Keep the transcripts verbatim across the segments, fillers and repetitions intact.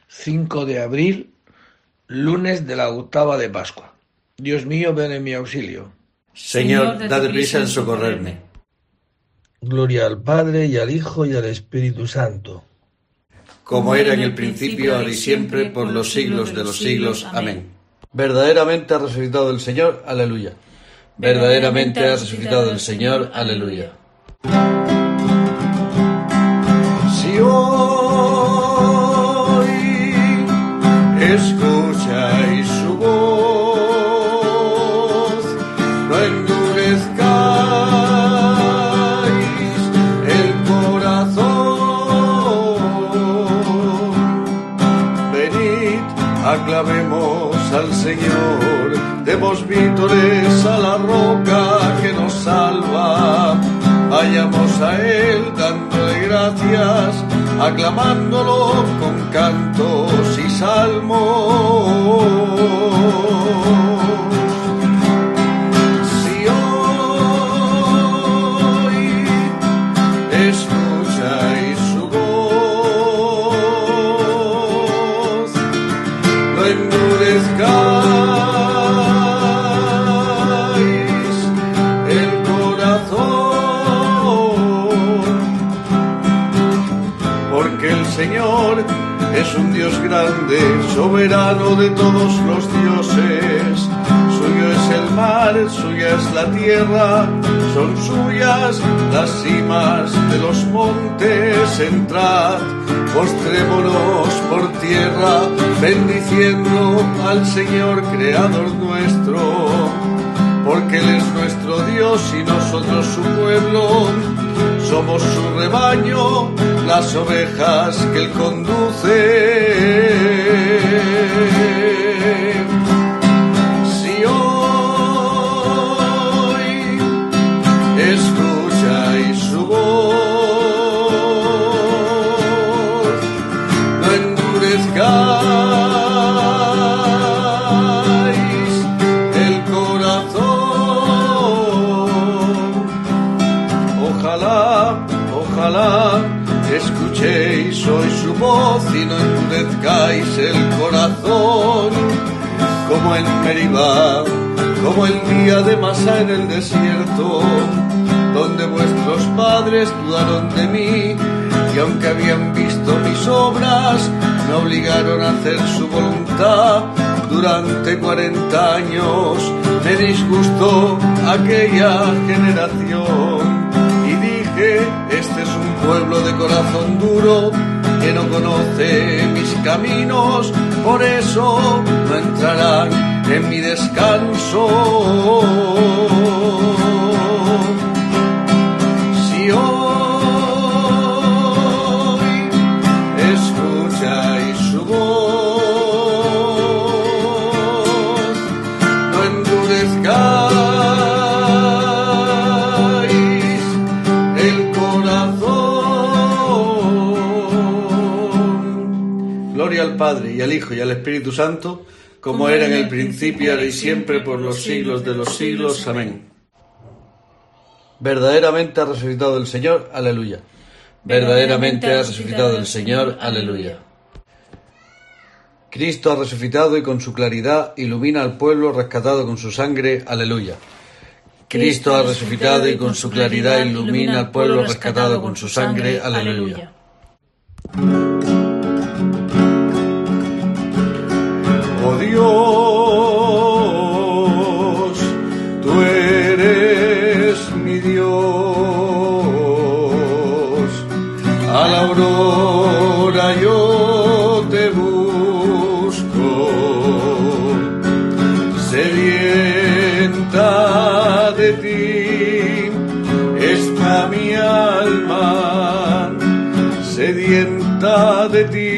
cinco de abril, lunes de la octava de Pascua. Dios mío, ven en mi auxilio. Señor, date prisa en socorrerme. Gloria al Padre, y al Hijo, y al Espíritu Santo. Como era en el principio, ahora y siempre, por los siglos de los siglos. Amén. Verdaderamente ha resucitado el Señor. Aleluya. Verdaderamente ha resucitado el Señor. Aleluya. Si hoy escucháis su voz, no endurezcáis el corazón. Venid, aclamemos al Señor, demos vítores a la roca que nos salva. Vayamos a Él dándole gracias, aclamándolo con cantos y salmos. Si hoy escucháis su voz, no endurezcáis Señor es un Dios grande, soberano de todos los dioses. Suyo es el mar, suya es la tierra, son suyas las cimas de los montes. Entrad, postrémonos por tierra, bendiciendo al Señor, creador nuestro, porque Él es nuestro Dios y nosotros su pueblo. Somos su rebaño, las ovejas que Él conduce. Si hoy escucháis su voz, no endurezcáis el corazón. Ojalá Ojalá escuchéis hoy su voz y no endurezcáis el corazón, como en Meribá, como el día de Masá en el desierto, donde vuestros padres dudaron de mí, y aunque habían visto mis obras, me obligaron a hacer su voluntad. Durante cuarenta años me disgustó aquella generación. Este es un pueblo de corazón duro, que no conoce mis caminos, por eso no entrarán en mi descanso. Si hoy escucháis su voz, no endurezcáis al Padre, y al Hijo, y al Espíritu Santo, como era en el principio, ahora y siempre, por los siglos de los siglos. Amén. Verdaderamente ha resucitado el Señor. Aleluya. Verdaderamente ha resucitado el Señor. Aleluya. Cristo ha resucitado y con su claridad ilumina al pueblo rescatado con su sangre. Aleluya. Cristo ha resucitado y con su claridad ilumina al pueblo rescatado con su sangre. Aleluya. Oh Dios, tú eres mi Dios, a la aurora yo te busco, sedienta de ti está mi alma, sedienta de ti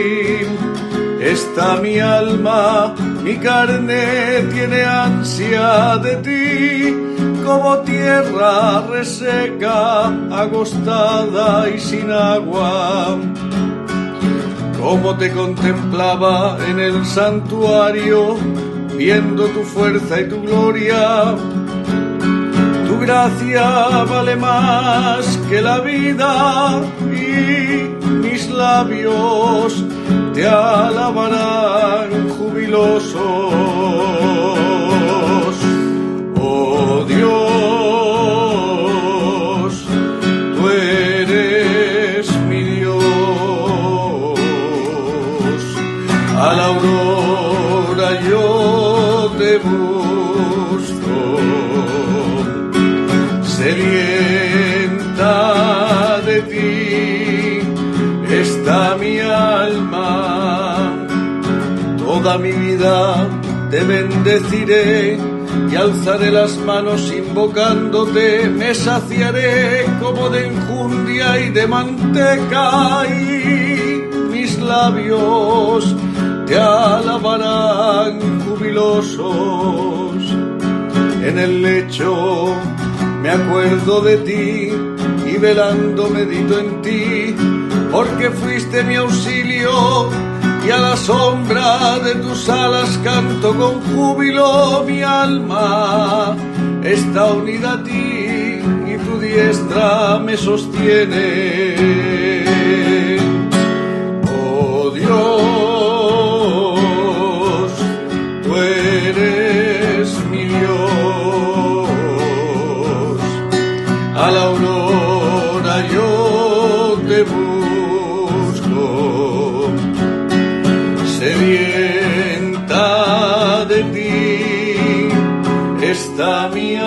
está mi alma, mi carne tiene ansia de ti, como tierra reseca, agostada y sin agua. Como te contemplaba en el santuario, viendo tu fuerza y tu gloria. Tu gracia vale más que la vida y mis labios te alabarán jubilosos. Oh Dios, tú eres mi Dios. A la aurora yo te busco, sedienta de ti está mi alma. Toda mi vida te bendeciré y alzaré las manos invocándote. Me saciaré como de enjundia y de manteca, y mis labios te alabarán jubilosos. En el lecho me acuerdo de ti y velando medito en ti, porque fuiste mi auxilio y a la sombra de tus alas canto con júbilo. Mi alma está unida a ti y tu diestra me sostiene. Oh Dios, tú eres mi Dios. A la aurora yo te busco, sedienta de ti está mi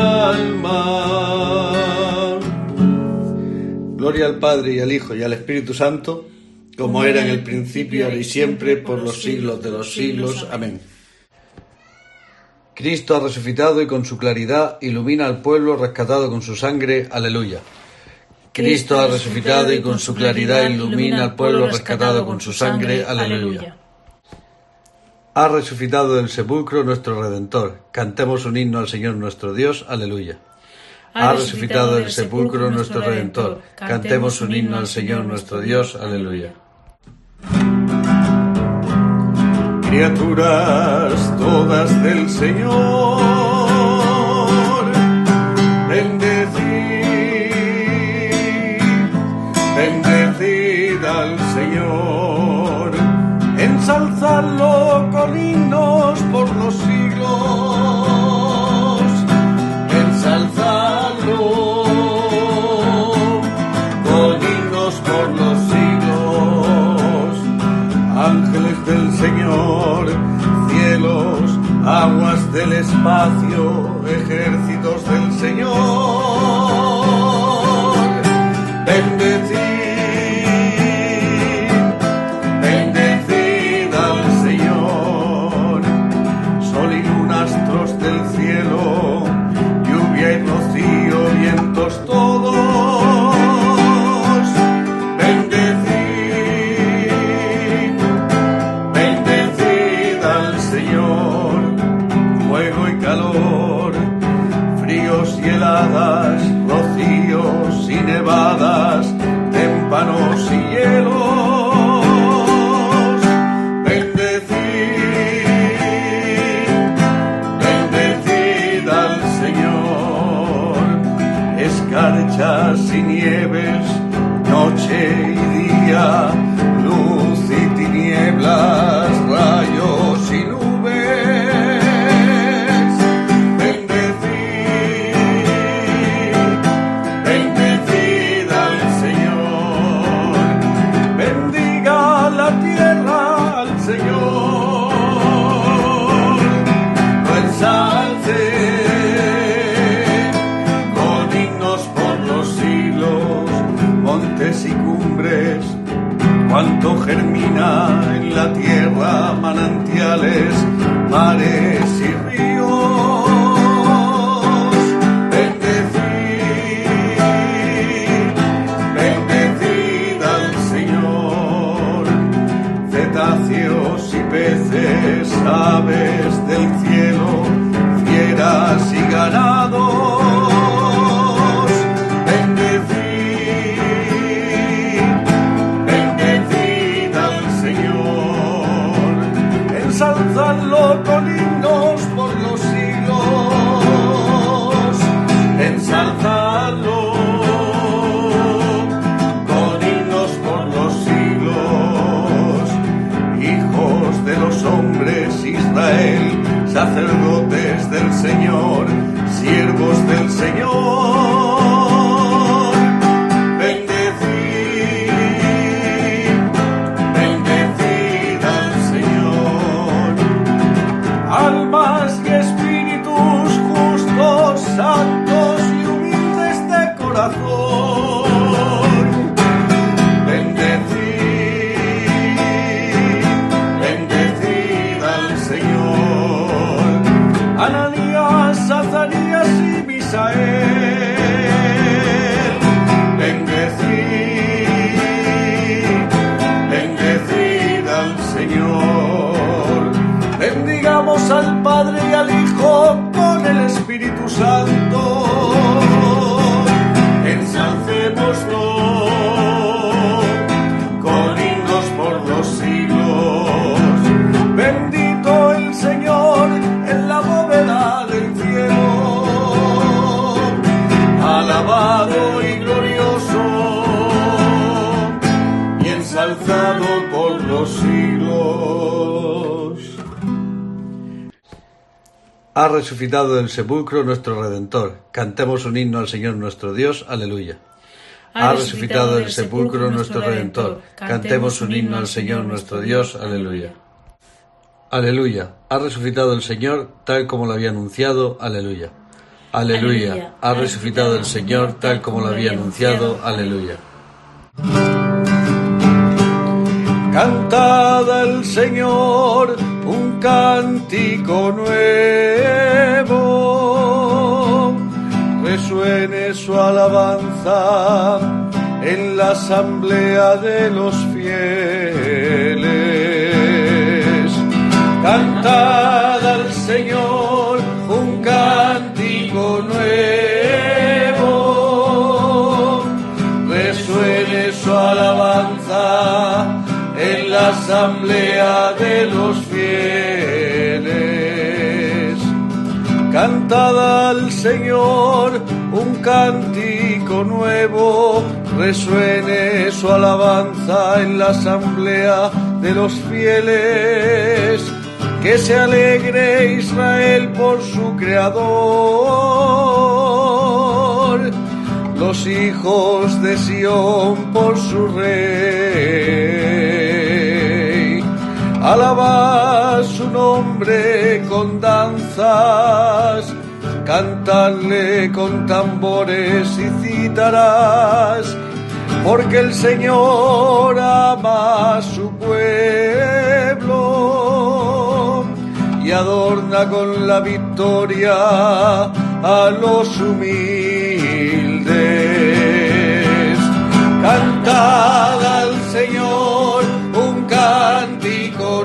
alma. Gloria al Padre y al Hijo y al Espíritu Santo, como era en el principio, ahora y siempre, por los siglos de los siglos. Amén. Cristo ha resucitado y con su claridad ilumina al pueblo rescatado con su sangre. Aleluya. Cristo ha resucitado y con su claridad ilumina al pueblo rescatado con su sangre. Aleluya. Ha resucitado del sepulcro nuestro Redentor. Cantemos un himno al Señor nuestro Dios. Aleluya. Ha resucitado del sepulcro nuestro Redentor. Cantemos un himno al Señor nuestro Dios. Aleluya. Criaturas todas del Señor, bendecid, bendecid al Señor, ensalzadlo con himnos por los siglos, ensalzadlo con himnos por los siglos. Ángeles del Señor, cielos, aguas del espacio, ejércitos del Señor, bendecid, bendecid al Señor, sol y luna, astros del cielo, lluvia y rocío, vientos todos, heladas, rocíos y nevadas, témpanos y hielos, bendecid, bendecid al Señor, escarchas y nieves, noche y día, luz y tinieblas, rayos y nubes. Y cumbres, cuanto germina en la tierra, manantiales, mares y ríos, bendecid, bendecid al Señor, cetáceos y peces, aves del cielo, fieras y ganados, ensalzadlo con himnos por los siglos, ensalzadlo con himnos por los siglos, y bendigamos al Padre y al Hijo con el Espíritu Santo. Ensalcémoslo con himnos por los siglos. Bendito el Señor en la bóveda del cielo, alabado y glorioso y ensalzado por los siglos. Ha resucitado del sepulcro nuestro Redentor. Cantemos un himno al Señor nuestro Dios. Aleluya. Ha resucitado del sepulcro nuestro Redentor. Cantemos un himno al Señor nuestro Dios. Aleluya. Aleluya. Ha resucitado el Señor tal como lo había anunciado. Aleluya. Aleluya. Ha resucitado el Señor tal como lo había anunciado. Aleluya. Cantad al Señor un cántico nuevo, resuene su alabanza en la asamblea de los fieles. Cantad al Señor un cántico nuevo, resuene su alabanza en la asamblea de los fieles. Cantad al Señor un cántico nuevo, resuene su alabanza en la asamblea de los fieles. Que se alegre Israel por su Creador, los hijos de Sión por su Rey. Alabad su nombre con danzas, cantadle con tambores y cítaras, porque el Señor ama a su pueblo y adorna con la victoria a los humildes. Cantad al Señor un cántico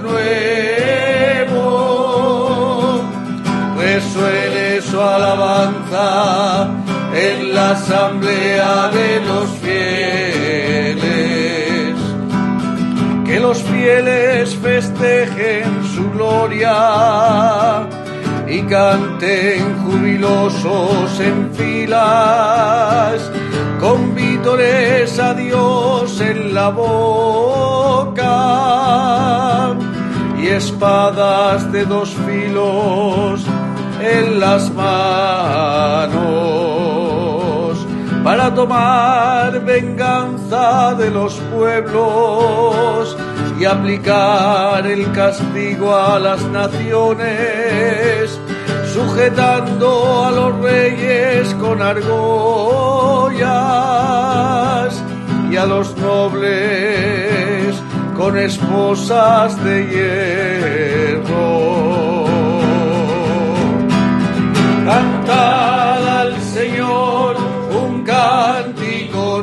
nuevo, resuene su alabanza en la asamblea de los fieles. Que los fieles festejen su gloria y canten jubilosos en filas, con vítores a Dios en la boca y espadas de dos filos en las manos, para tomar venganza de los pueblos y aplicar el castigo a las naciones, sujetando a los reyes con argollas y a los nobles con esposas de hierro. Cantad al Señor un cántico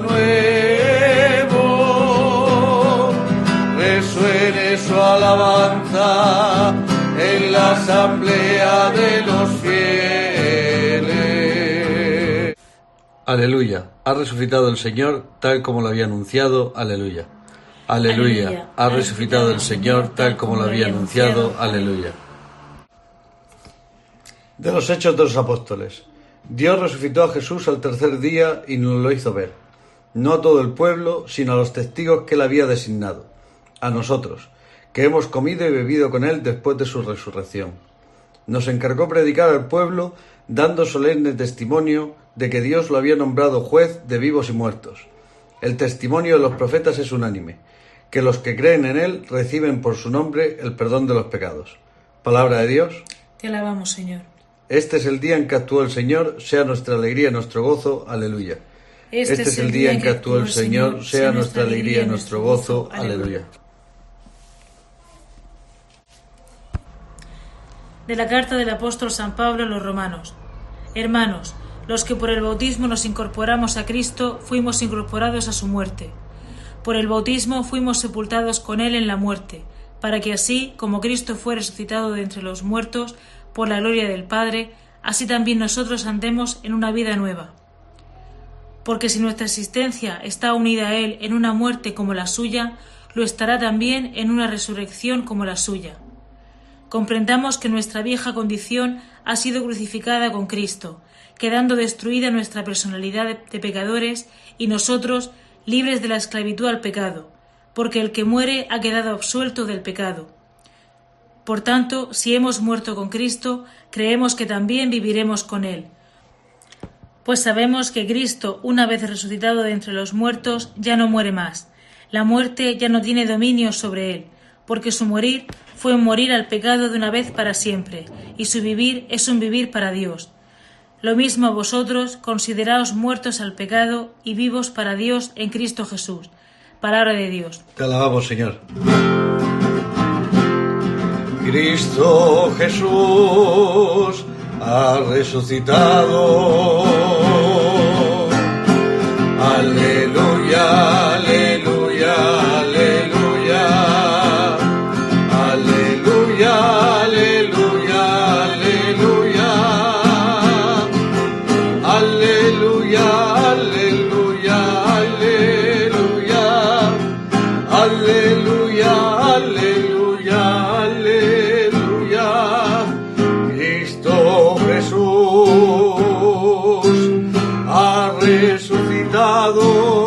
nuevo, resuene su alabanza en la asamblea de los fieles. Aleluya. Ha resucitado el Señor tal como lo había anunciado. Aleluya. Aleluya. Ha resucitado el Señor tal como lo había anunciado. Aleluya. De los Hechos de los Apóstoles. Dios resucitó a Jesús al tercer día y nos lo hizo ver, no a todo el pueblo, sino a los testigos que él había designado, a nosotros, que hemos comido y bebido con él después de su resurrección. Nos encargó predicar al pueblo, dando solemne testimonio de que Dios lo había nombrado juez de vivos y muertos. El testimonio de los profetas es unánime, que los que creen en él reciben por su nombre el perdón de los pecados. Palabra de Dios. Te alabamos, Señor. Este es el día en que actuó el Señor, sea nuestra alegría y nuestro gozo. Aleluya. Este, este es el día en que actuó el Señor, sea nuestra alegría y nuestro gozo. Aleluya. De la carta del apóstol San Pablo a los romanos. Hermanos, los que por el bautismo nos incorporamos a Cristo, fuimos incorporados a su muerte. Por el bautismo fuimos sepultados con él en la muerte, para que así, como Cristo fue resucitado de entre los muertos por la gloria del Padre, así también nosotros andemos en una vida nueva. Porque si nuestra existencia está unida a Él en una muerte como la suya, lo estará también en una resurrección como la suya. Comprendamos que nuestra vieja condición ha sido crucificada con Cristo, quedando destruida nuestra personalidad de, de pecadores y nosotros libres de la esclavitud al pecado, porque el que muere ha quedado absuelto del pecado. Por tanto, si hemos muerto con Cristo, creemos que también viviremos con Él. Pues sabemos que Cristo, una vez resucitado de entre los muertos, ya no muere más. La muerte ya no tiene dominio sobre Él, porque su morir fue un morir al pecado de una vez para siempre, y su vivir es un vivir para Dios. Lo mismo vosotros, consideraos muertos al pecado y vivos para Dios en Cristo Jesús. Palabra de Dios. Te alabamos, Señor. Cristo Jesús ha resucitado. Aleluya, aleluya, aleluya. Aleluya, aleluya, aleluya. Aleluya, aleluya, aleluya. Aleluya, aleluya, aleluya. Cristo Jesús ha resucitado.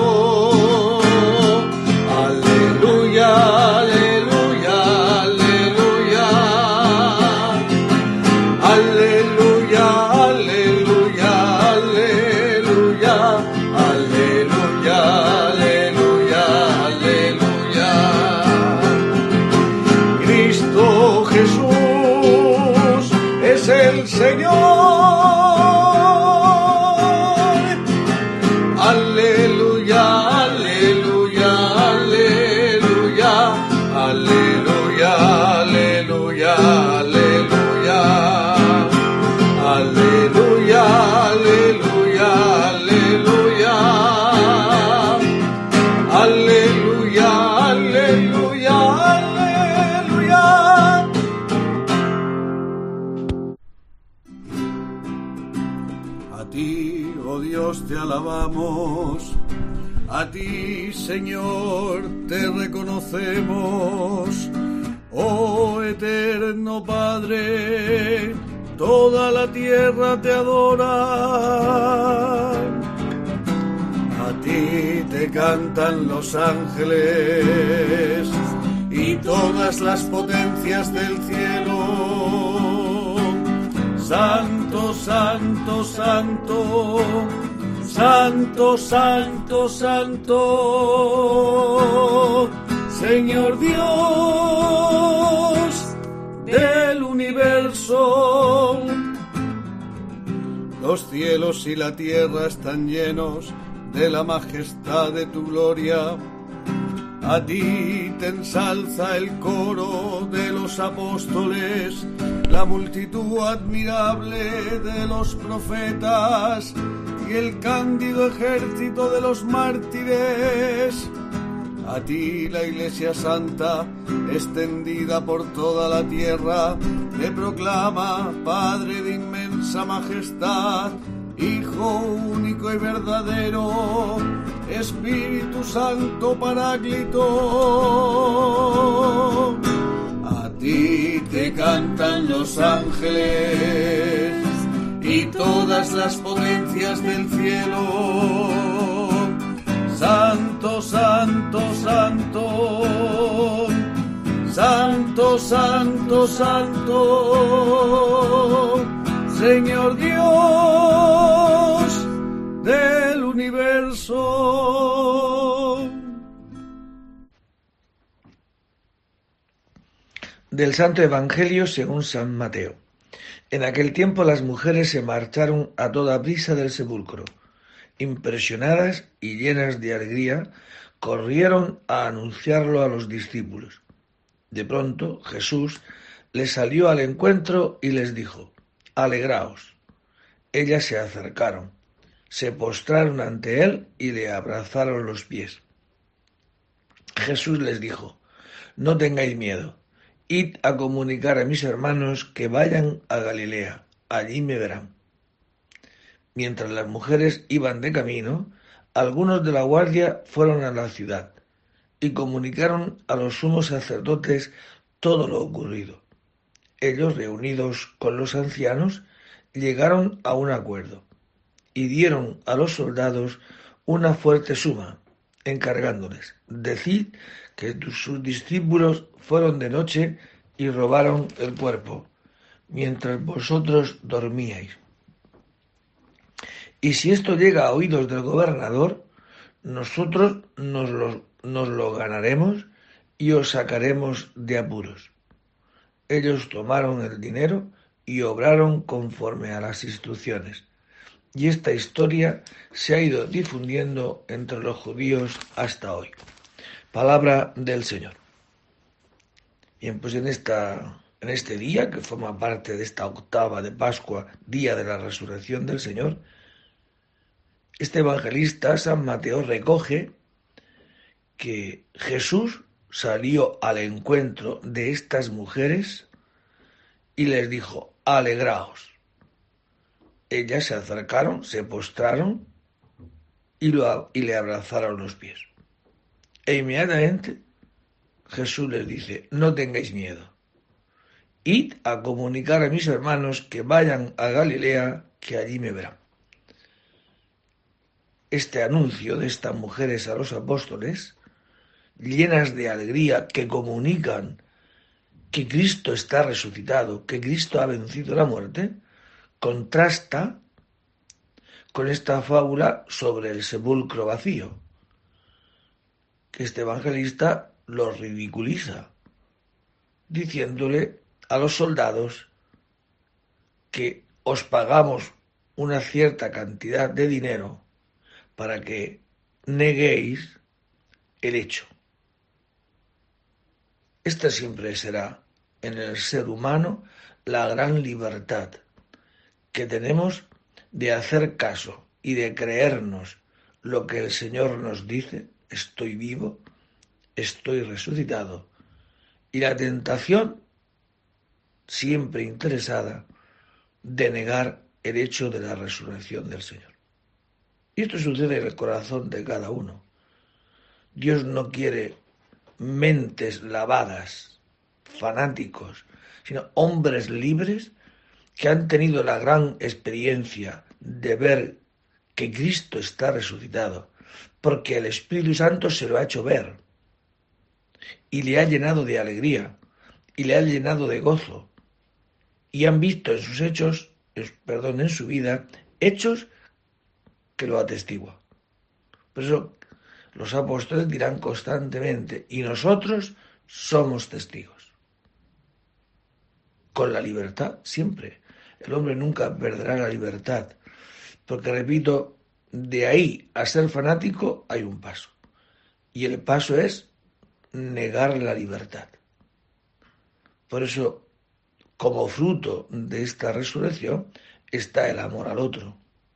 Aleluya, aleluya, aleluya. Aleluya, aleluya, aleluya. Aleluya, aleluya, aleluya. Cristo Jesús es el Señor. Aleluya, aleluya, aleluya. Aleluya, aleluya, aleluya. Aleluya, aleluya, aleluya. Aleluya, aleluya, aleluya. A ti, oh Dios, te alabamos. A ti, Señor, te reconocemos. Oh eterno Padre, toda la tierra te adora. A ti te cantan los ángeles y todas las potencias del cielo. Santo, santo, santo, santo, santo, santo, Señor Dios del universo. Los cielos y la tierra están llenos de la majestad de tu gloria. A ti te ensalza el coro de los apóstoles, la multitud admirable de los profetas y el cándido ejército de los mártires. A ti la Iglesia Santa, extendida por toda la tierra, te proclama Padre de inmensa majestad, Hijo único y verdadero, Espíritu Santo Paráclito. A ti te cantan los ángeles y todas las potencias del cielo. Santo, santo, santo, santo, santo, santo, Señor Dios del universo. Del Santo Evangelio según San Mateo. En aquel tiempo las mujeres se marcharon a toda prisa del sepulcro. Impresionadas y llenas de alegría, corrieron a anunciarlo a los discípulos. De pronto Jesús les salió al encuentro y les dijo: «Alegraos». Ellas se acercaron, se postraron ante él y le abrazaron los pies. Jesús les dijo: no tengáis miedo. Id a comunicar a mis hermanos que vayan a Galilea, allí me verán. Mientras las mujeres iban de camino, algunos de la guardia fueron a la ciudad y comunicaron a los sumos sacerdotes todo lo ocurrido. Ellos, reunidos con los ancianos, llegaron a un acuerdo y dieron a los soldados una fuerte suma, encargándoles: decid que sus discípulos fueron de noche y robaron el cuerpo, mientras vosotros dormíais. Y si esto llega a oídos del gobernador, nosotros nos lo, nos lo ganaremos y os sacaremos de apuros. Ellos tomaron el dinero y obraron conforme a las instrucciones. Y esta historia se ha ido difundiendo entre los judíos hasta hoy. Palabra del Señor. Bien, pues en, esta, en este día, que forma parte de esta octava de Pascua, día de la resurrección del Señor, este evangelista, San Mateo, recoge que Jesús salió al encuentro de estas mujeres y les dijo: alegraos. Ellas se acercaron, se postraron y, lo, y le abrazaron los pies. E inmediatamente Jesús les dice: no tengáis miedo. Id a comunicar a mis hermanos que vayan a Galilea, que allí me verán. Este anuncio de estas mujeres a los apóstoles, llenas de alegría, que comunican que Cristo está resucitado, que Cristo ha vencido la muerte, contrasta con esta fábula sobre el sepulcro vacío, que este evangelista lo ridiculiza, diciéndole a los soldados que os pagamos una cierta cantidad de dinero para que neguéis el hecho. Esta siempre será en el ser humano la gran libertad que tenemos de hacer caso y de creernos lo que el Señor nos dice: estoy vivo, estoy resucitado, y la tentación siempre interesada de negar el hecho de la resurrección del Señor. Y esto sucede en el corazón de cada uno. Dios no quiere mentes lavadas, fanáticos, sino hombres libres que han tenido la gran experiencia de ver que Cristo está resucitado, porque el Espíritu Santo se lo ha hecho ver y le ha llenado de alegría y le ha llenado de gozo, y han visto en sus hechos, perdón, en su vida, hechos que lo atestiguan. Por eso los apóstoles dirán constantemente: y nosotros somos testigos. Con la libertad siempre. El hombre nunca perderá la libertad, porque, repito, de ahí a ser fanático hay un paso, y el paso es negar la libertad. Por eso, como fruto de esta resurrección, está el amor al otro.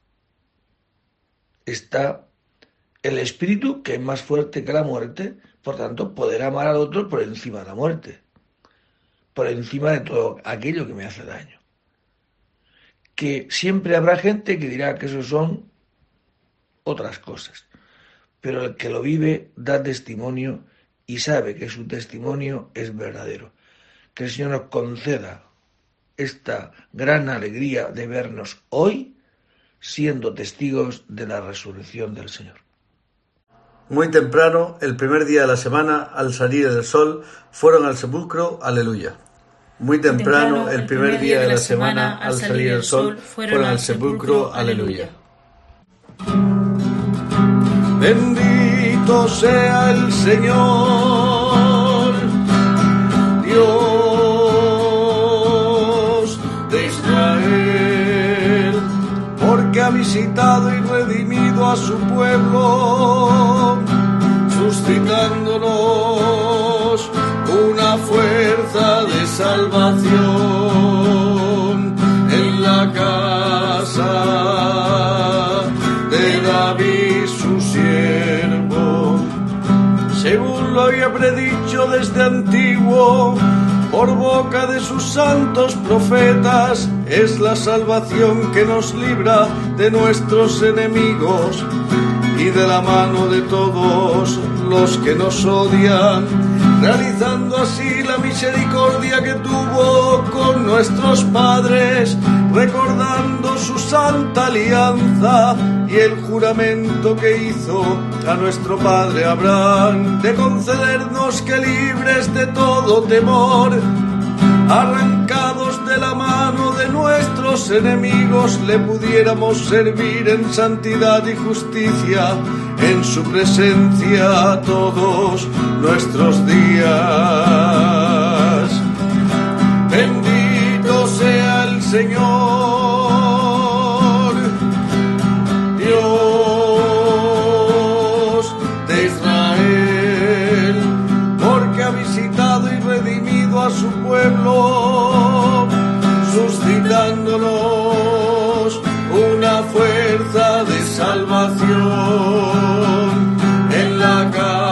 Está el espíritu, que es más fuerte que la muerte, por tanto, poder amar al otro por encima de la muerte, por encima de todo aquello que me hace daño. Que siempre habrá gente que dirá que eso son otras cosas, pero el que lo vive da testimonio y sabe que su testimonio es verdadero. Que el Señor nos conceda esta gran alegría de vernos hoy siendo testigos de la resurrección del Señor. Muy temprano, el primer día de la semana, al salir el sol, fueron al sepulcro, aleluya. Muy temprano, el primer día de la semana, al salir el sol, fueron al sepulcro, aleluya. Bendito sea el Señor, Dios de Israel, porque ha visitado y redimido a su pueblo, suscitándonos una fuerza de salvación en la casa de David su siervo, según lo había predicho desde antiguo por boca de sus santos profetas, es la salvación que nos libra de nuestros enemigos y de la mano de todos los que nos odian, realizando así la misericordia que tuvo con nuestros padres, recordando su santa alianza y el juramento que hizo a nuestro padre Abraham, de concedernos que libres de todo temor, arrancados de la mano de nuestros enemigos, le pudiéramos servir en santidad y justicia en su presencia todos nuestros días. Bendito sea el Señor, Dios de Israel, porque ha visitado y redimido a su pueblo, suscitándonos una fuerza de salvación en la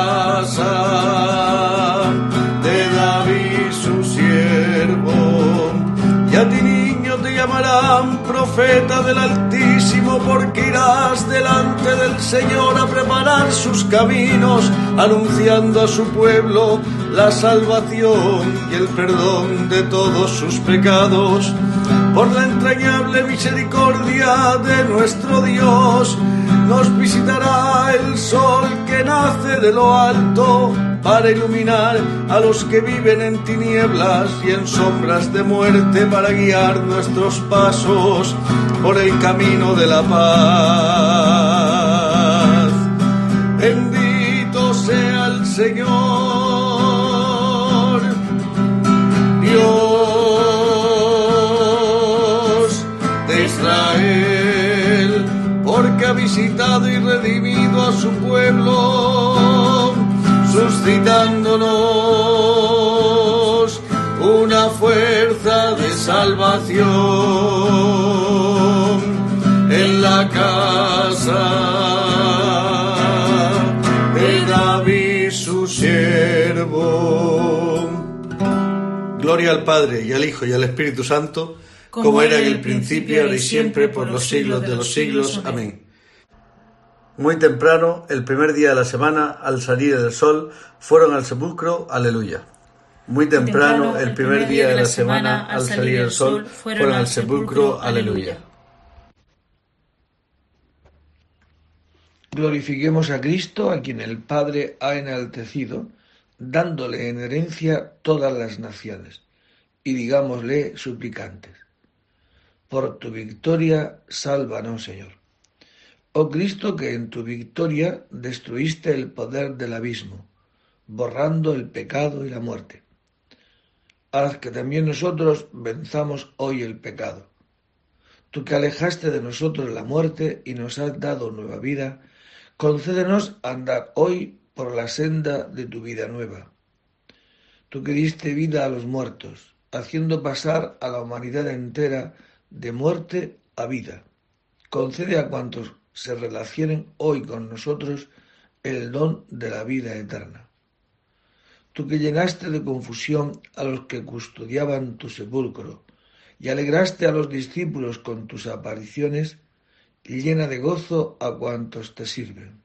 casa de David su siervo. Y a ti, niño, te llamarán profeta del Altísimo, porque irás delante del Señor a preparar sus caminos, anunciando a su pueblo la salvación y el perdón de todos sus pecados. Por la entrañable misericordia de nuestro Dios, nos visitará el sol que nace de lo alto, para iluminar a los que viven en tinieblas y en sombras de muerte, para guiar nuestros pasos por el camino de la paz. Bendito sea el Señor, Dios de Israel, porque ha visitado y redimido a su pueblo, suscitándonos una fuerza de salvación en la casa de David su siervo. Gloria al Padre, y al Hijo, y al Espíritu Santo, como, como era en el principio, ahora y siempre, por los siglos de los siglos. Amén. Muy temprano, el primer día de la semana, al salir del sol, fueron al sepulcro, aleluya. Muy temprano, el primer día de la semana, al salir del sol, fueron al sepulcro, aleluya. Glorifiquemos a Cristo, a quien el Padre ha enaltecido, dándole en herencia todas las naciones, y digámosle suplicantes: por tu victoria, sálvanos, Señor. Oh Cristo, que en tu victoria destruiste el poder del abismo, borrando el pecado y la muerte. Haz que también nosotros venzamos hoy el pecado. Tú que alejaste de nosotros la muerte y nos has dado nueva vida, concédenos andar hoy por la senda de tu vida nueva. Tú que diste vida a los muertos, haciendo pasar a la humanidad entera de muerte a vida, concede a cuantos se relacionen hoy con nosotros el don de la vida eterna. Tú que llenaste de confusión a los que custodiaban tu sepulcro y alegraste a los discípulos con tus apariciones, llena de gozo a cuantos te sirven.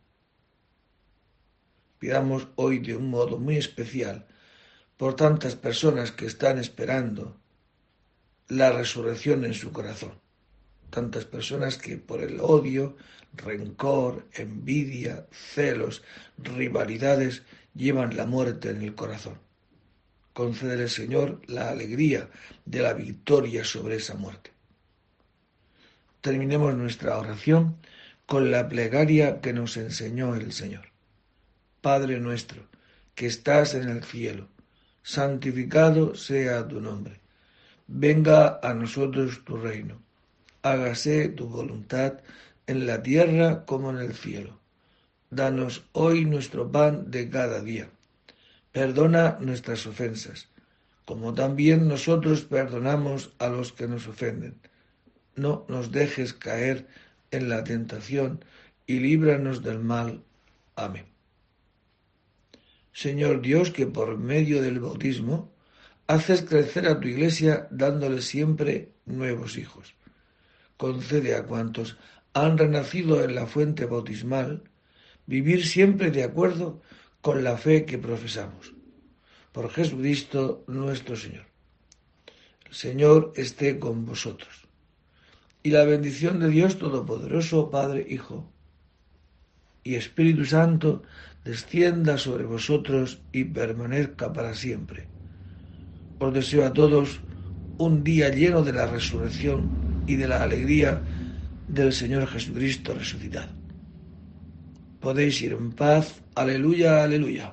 Pidamos hoy de un modo muy especial por tantas personas que están esperando la resurrección en su corazón. Tantas personas que por el odio, rencor, envidia, celos, rivalidades llevan la muerte en el corazón. Concédele, Señor, la alegría de la victoria sobre esa muerte. Terminemos nuestra oración con la plegaria que nos enseñó el Señor. Padre nuestro, que estás en el cielo, santificado sea tu nombre. Venga a nosotros tu reino. Hágase tu voluntad en la tierra como en el cielo. Danos hoy nuestro pan de cada día. Perdona nuestras ofensas, como también nosotros perdonamos a los que nos ofenden. No nos dejes caer en la tentación y líbranos del mal. Amén. Señor Dios, que por medio del bautismo haces crecer a tu Iglesia dándole siempre nuevos hijos. Concede a cuantos han renacido en la fuente bautismal vivir siempre de acuerdo con la fe que profesamos. Por Jesucristo nuestro Señor. El Señor esté con vosotros. Y la bendición de Dios Todopoderoso, Padre, Hijo y Espíritu Santo, descienda sobre vosotros y permanezca para siempre. Os deseo a todos un día lleno de la resurrección y de la alegría del Señor Jesucristo resucitado. Podéis ir en paz. Aleluya, aleluya.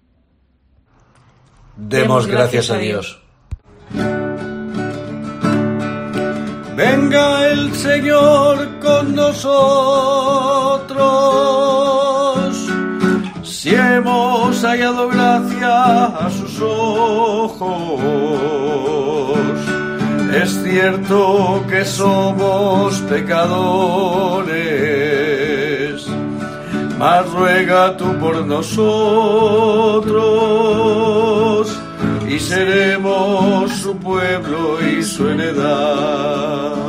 Demos gracias a Dios. Venga el Señor con nosotros, si hemos hallado gracia a sus ojos. Es cierto que somos pecadores, mas ruega tú por nosotros, y seremos su pueblo y su heredad.